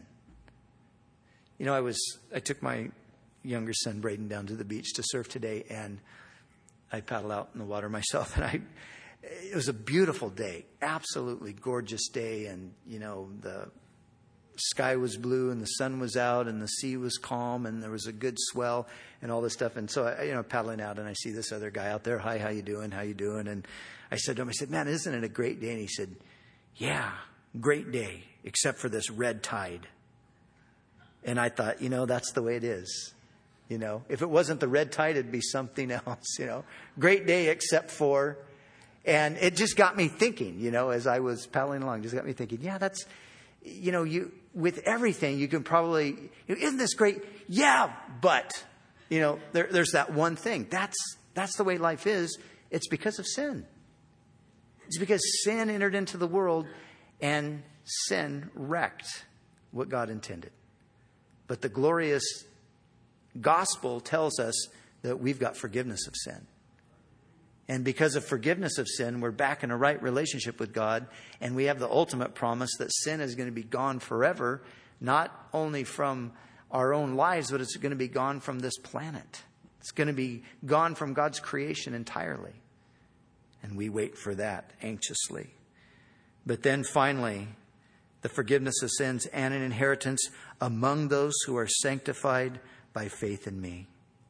I took my younger son, Braden, down to the beach to surf today, and I paddled out in the water myself, and it was a beautiful day, absolutely gorgeous day, and, sky was blue and the sun was out and the sea was calm and there was a good swell and all this stuff. And so I, paddling out, and I see this other guy out there. Hi, how you doing? How you doing? And I said to him, I said, man, isn't it a great day? And he said, yeah, great day, except for this red tide. And I thought, that's the way it is. If it wasn't the red tide, it'd be something else, Great day except for, and it just got me thinking, as I was paddling along, just got me thinking, yeah, that's, with everything, you can probably, isn't this great? Yeah, but, there's that one thing. That's the way life is. It's because of sin. It's because sin entered into the world and sin wrecked what God intended. But the glorious gospel tells us that we've got forgiveness of sin. And because of forgiveness of sin, we're back in a right relationship with God. And we have the ultimate promise that sin is going to be gone forever, not only from our own lives, but it's going to be gone from this planet. It's going to be gone from God's creation entirely. And we wait for that anxiously. But then finally, the forgiveness of sins and an inheritance among those who are sanctified by faith in me.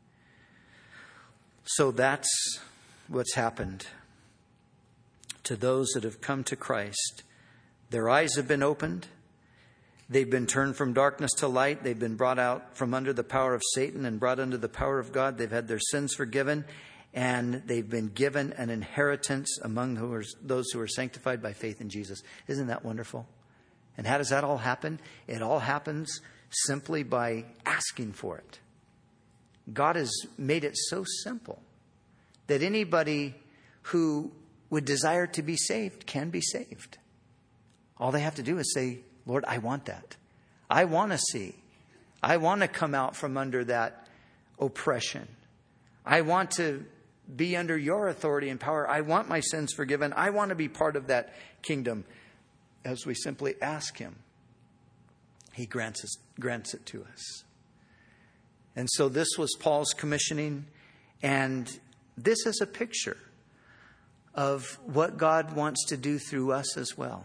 So that's what's happened to those that have come to Christ. Their eyes have been opened. They've been turned from darkness to light. They've been brought out from under the power of Satan and brought under the power of God. They've had their sins forgiven, and they've been given an inheritance among those who are sanctified by faith in Jesus. Isn't that wonderful? And how does that all happen? It all happens simply by asking for it. God has made it so simple that anybody who would desire to be saved can be saved. All they have to do is say, Lord, I want that. I want to see. I want to come out from under that oppression. I want to be under your authority and power. I want my sins forgiven. I want to be part of that kingdom. As we simply ask him, he grants it to us. And so this was Paul's commissioning, and this is a picture of what God wants to do through us as well.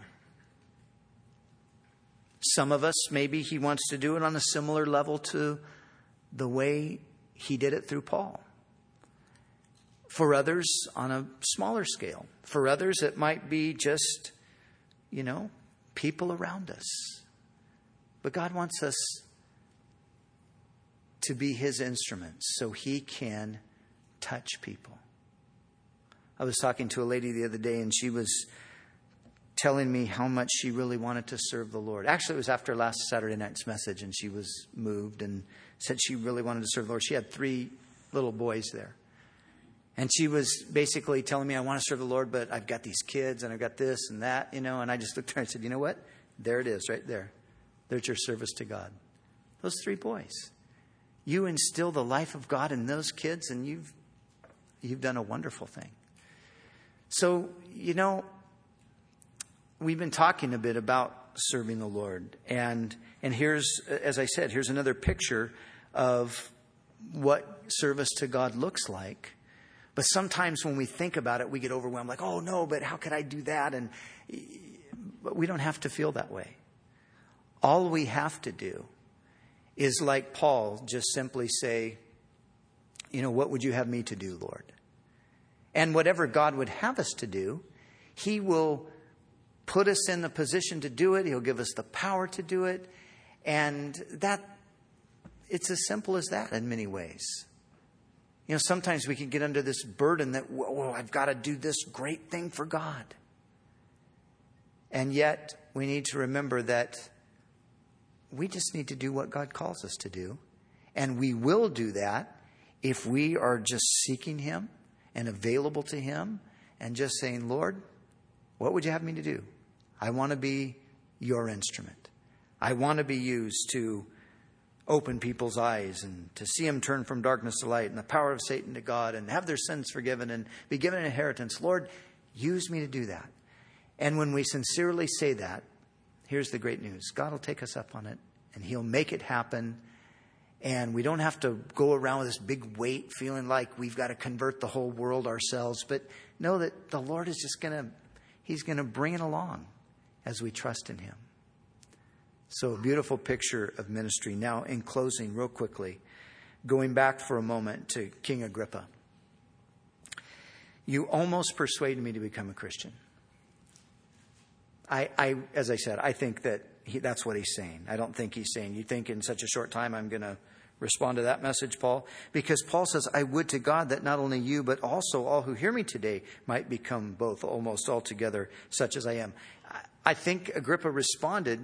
Some of us, maybe he wants to do it on a similar level to the way he did it through Paul. For others, on a smaller scale. For others, it might be just, people around us. But God wants us to be his instruments so he can touch people. I was talking to a lady the other day, and she was telling me how much she really wanted to serve the Lord. Actually, it was after last Saturday night's message, and she was moved and said she really wanted to serve the Lord. She had 3 little boys there. And she was basically telling me, I want to serve the Lord, but I've got these kids and I've got this and that, and I just looked at her and said, you know what? There it is right there. There's your service to God. Those 3 boys. You instill the life of God in those kids, and you've done a wonderful thing. So, we've been talking a bit about serving the Lord. And here's, as I said, here's another picture of what service to God looks like. But sometimes when we think about it, we get overwhelmed, like, oh no, but how could I do that? But we don't have to feel that way. All we have to do is, like Paul, just simply say, what would you have me to do, Lord? And whatever God would have us to do, he will put us in the position to do it. He'll give us the power to do it. And it's as simple as that in many ways. Sometimes we can get under this burden that, I've got to do this great thing for God. And yet we need to remember that we just need to do what God calls us to do. And we will do that if we are just seeking him and available to him and just saying, Lord, what would you have me to do? I want to be your instrument. I want to be used to open people's eyes and to see them turn from darkness to light and the power of Satan to God and have their sins forgiven and be given an inheritance. Lord, use me to do that. And when we sincerely say that, here's the great news. God will take us up on it, and he'll make it happen. And we don't have to go around with this big weight feeling like we've got to convert the whole world ourselves, but know that the Lord is just he's going to bring it along as we trust in him. So a beautiful picture of ministry. Now, in closing, real quickly, going back for a moment to King Agrippa. You almost persuaded me to become a Christian. As I said, I think that that's what he's saying. I don't think he's saying, you think in such a short time I'm going to respond to that message, Paul? Because Paul says, I would to God that not only you, but also all who hear me today might become both almost altogether such as I am. I think Agrippa responded,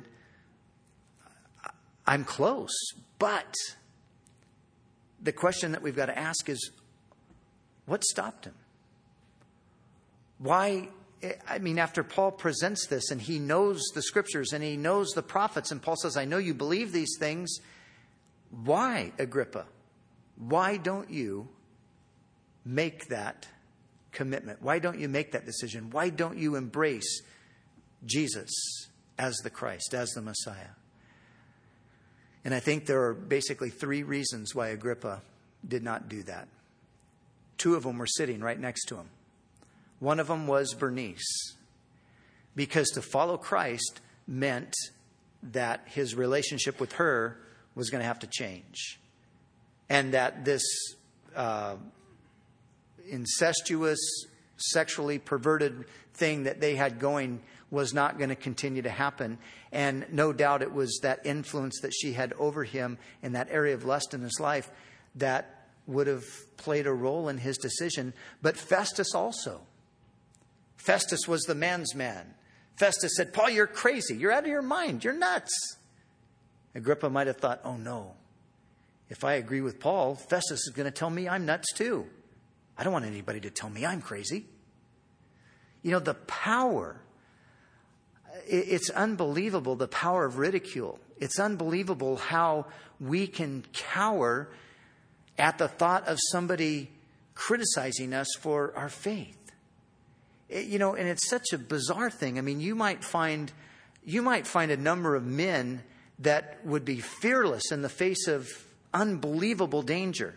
I'm close. But the question that we've got to ask is, what stopped him? Why? I mean, after Paul presents this and he knows the scriptures and he knows the prophets, and Paul says, I know you believe these things. Why, Agrippa? Why don't you make that commitment? Why don't you make that decision? Why don't you embrace Jesus as the Christ, as the Messiah? And I think there are basically three reasons why Agrippa did not do that. Two of them were sitting right next to him. One of them was Bernice, because to follow Christ meant that his relationship with her was going to have to change. And that this incestuous, sexually perverted thing that they had going was not going to continue to happen. And no doubt it was that influence that she had over him in that area of lust in his life that would have played a role in his decision. But Festus also. Festus was the man's man. Festus said, Paul, you're crazy. You're out of your mind. You're nuts. Agrippa might have thought, oh no, if I agree with Paul, Festus is going to tell me I'm nuts too. I don't want anybody to tell me I'm crazy. You know, the power, it's unbelievable, the power of ridicule. It's unbelievable how we can cower at the thought of somebody criticizing us for our faith. You know, and it's such a bizarre thing. I mean, you might find a number of men that would be fearless in the face of unbelievable danger.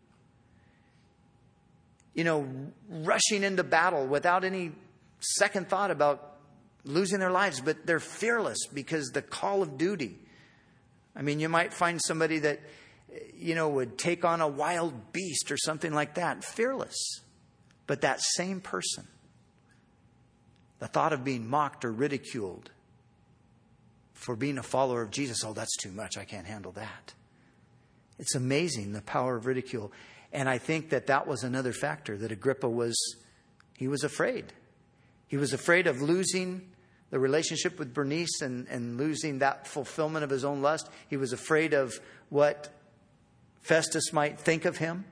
You know, rushing into battle without any second thought about losing their lives, but they're fearless because the call of duty. I mean, you might find somebody that, you know, would take on a wild beast or something like that, fearless. But that same person, the thought of being mocked or ridiculed for being a follower of Jesus, oh, that's too much. I can't handle that. It's amazing, the power of ridicule. And I think that was another factor that Agrippa was afraid. He was afraid of losing the relationship with Bernice and losing that fulfillment of his own lust. He was afraid of what Festus might think of him,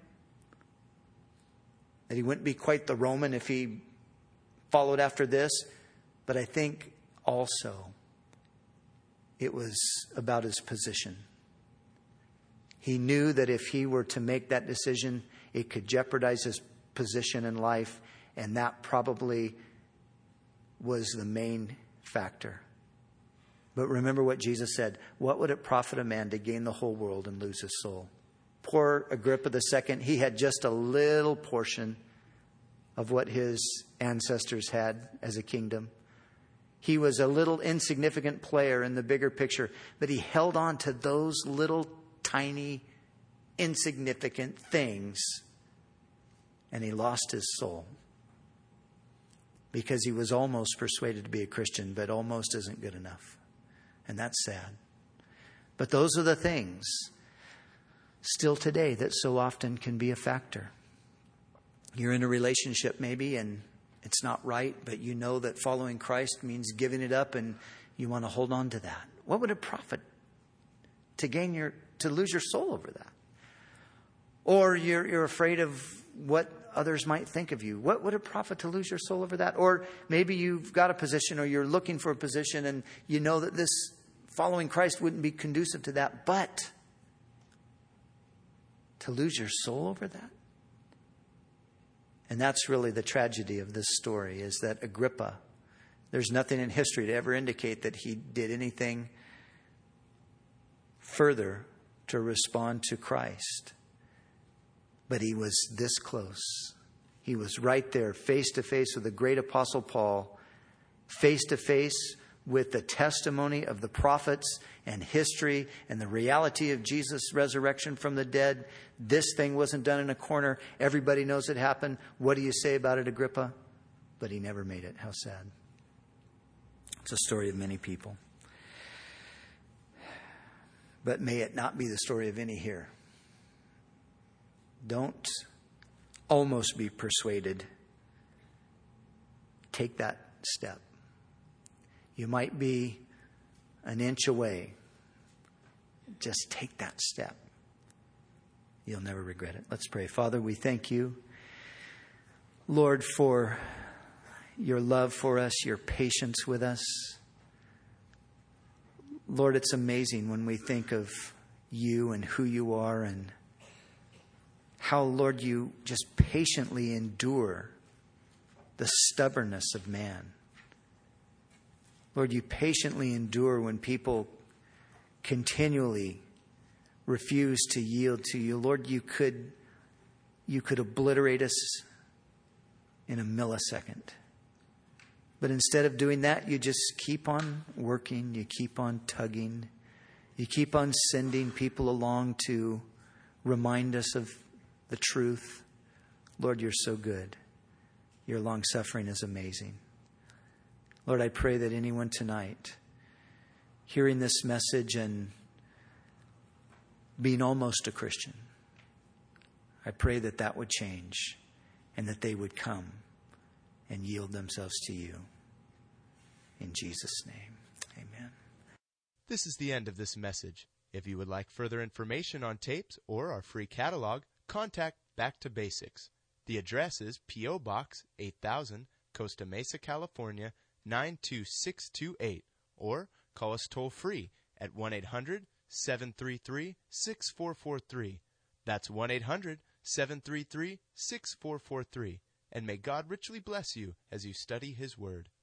that he wouldn't be quite the Roman if he followed after this. But I think also it was about his position. He knew that if he were to make that decision, it could jeopardize his position in life, and that probably was the main factor. But remember what Jesus said, what would it profit a man to gain the whole world and lose his soul? Poor Agrippa II, he had just a little portion of what his ancestors had as a kingdom. He was a little insignificant player in the bigger picture, but he held on to those little tiny, insignificant things, and he lost his soul because he was almost persuaded to be a Christian, but almost isn't good enough. And that's sad. But those are the things still today that so often can be a factor. You're in a relationship maybe and it's not right, but you know that following Christ means giving it up and you want to hold on to that. What would it profit to lose your soul over that? Or you're afraid of what others might think of you. What would it profit to lose your soul over that? Or maybe you've got a position or you're looking for a position and you know that this following Christ wouldn't be conducive to that, but to lose your soul over that? And that's really the tragedy of this story, is that Agrippa, there's nothing in history to ever indicate that he did anything further to respond to Christ. But he was this close. He was right there, face to face with the great apostle Paul, face to face with the testimony of the prophets and history and the reality of Jesus' resurrection from the dead. This thing wasn't done in a corner. Everybody knows it happened. What do you say about it, Agrippa? But he never made it. How sad. It's a story of many people. But may it not be the story of any here. Don't almost be persuaded. Take that step. You might be an inch away. Just take that step. You'll never regret it. Let's pray. Father, we thank you, Lord, for your love for us, your patience with us. Lord, it's amazing when we think of you and who you are and how, Lord, you just patiently endure the stubbornness of man. Lord, you patiently endure when people continually refuse to yield to you. Lord, you could obliterate us in a millisecond. But instead of doing that, you just keep on working. You keep on tugging. You keep on sending people along to remind us of the truth. Lord, you're so good. Your long-suffering is amazing. Lord, I pray that anyone tonight hearing this message and being almost a Christian, I pray that that would change and that they would come and yield themselves to you. In Jesus' name, amen. This is the end of this message. If you would like further information on tapes or our free catalog, contact Back to Basics. The address is P.O. Box 8000, Costa Mesa, California, 92628, or call us toll-free at 1-800-733-6443. That's 1-800-733-6443. And may God richly bless you as you study His Word.